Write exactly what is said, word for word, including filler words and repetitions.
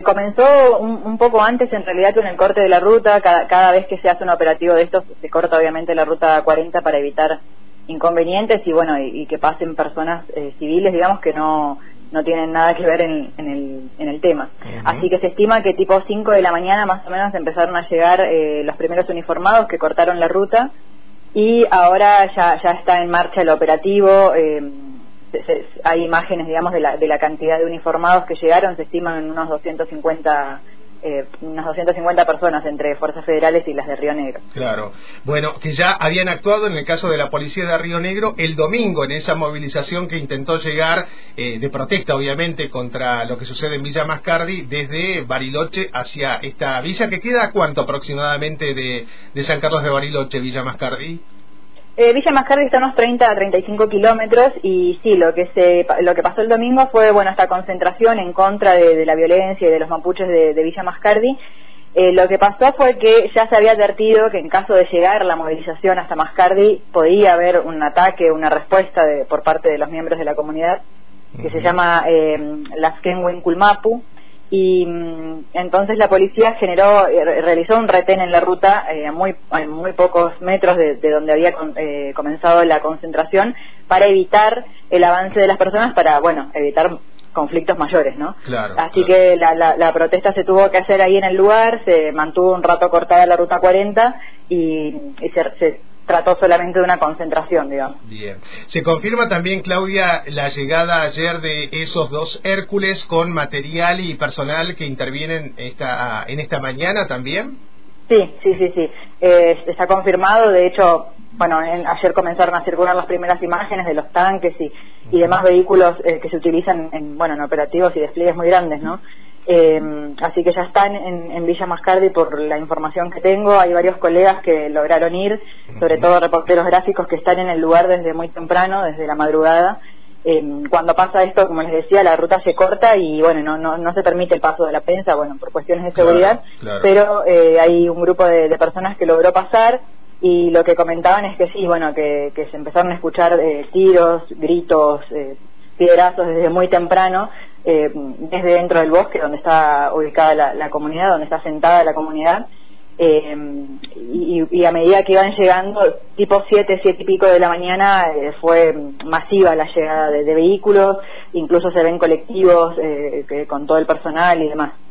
comenzó un, un poco antes, en realidad, con el corte de la ruta. Cada, cada vez que se hace un operativo de estos, se corta obviamente la ruta cuarenta para evitar inconvenientes y bueno, y, y que pasen personas eh, civiles, digamos, que no no tienen nada que ver en, en, el, en el tema. Uh-huh. Así que se estima que tipo cinco de la mañana más o menos empezaron a llegar eh, los primeros uniformados que cortaron la ruta y ahora ya, ya está en marcha el operativo. Eh, se, se, hay imágenes, digamos, de la, de la cantidad de uniformados que llegaron, se estiman en unos doscientos cincuenta Eh, unas doscientas cincuenta personas entre fuerzas federales y las de Río Negro. Claro. Bueno, que ya habían actuado en el caso de la policía de Río Negro el domingo en esa movilización que intentó llegar eh, de protesta, obviamente, contra lo que sucede en Villa Mascardi desde Bariloche hacia esta villa, que queda ¿a cuánto aproximadamente de, de San Carlos de Bariloche, Villa Mascardi? Eh, Villa Mascardi está a unos treinta a treinta y cinco kilómetros y sí, lo que se lo que pasó el domingo fue, bueno, esta concentración en contra de, de la violencia y de los mapuches de, de Villa Mascardi. Eh, lo que pasó fue que ya se había advertido que en caso de llegar la movilización hasta Mascardi podía haber un ataque, una respuesta de, por parte de los miembros de la comunidad que uh-huh. se llama eh, Laskenwen Kulmapu. Y mm, entonces la policía generó eh, realizó un retén en la ruta eh, muy a muy pocos metros de, de donde había con, eh, comenzado la concentración para evitar el avance de las personas, para bueno evitar conflictos mayores, ¿no? Claro, así claro. que la, la, la protesta se tuvo que hacer ahí en el lugar, se mantuvo un rato cortada la ruta cuarenta y, y se, se trató solamente de una concentración, digamos. Bien. Se confirma también, Claudia, la llegada ayer de esos dos Hércules con material y personal que intervienen esta, en esta mañana también. Sí, sí, sí, sí. Eh, está confirmado. De hecho, bueno, en, ayer comenzaron a circular las primeras imágenes de los tanques y, y demás vehículos eh, que se utilizan en, bueno, en operativos y despliegues muy grandes, ¿no? Eh, así que ya están en, en Villa Mascardi por la información que tengo. Hay varios colegas que lograron ir, sobre todo reporteros gráficos que están en el lugar desde muy temprano, desde la madrugada. Eh, cuando pasa esto, como les decía, la ruta se corta y bueno, no no, no se permite el paso de la prensa, bueno, por cuestiones de seguridad, claro, claro. pero eh, hay un grupo de, de personas que logró pasar y lo que comentaban es que sí, bueno, que, que se empezaron a escuchar eh, tiros, gritos, eh, piedrazos desde muy temprano, eh, desde dentro del bosque donde está ubicada la, la comunidad, donde está sentada la comunidad. Eh, y, y a medida que iban llegando, tipo siete, siete y pico de la mañana, eh, fue masiva la llegada de, de vehículos, incluso se ven colectivos eh, que, con todo el personal y demás.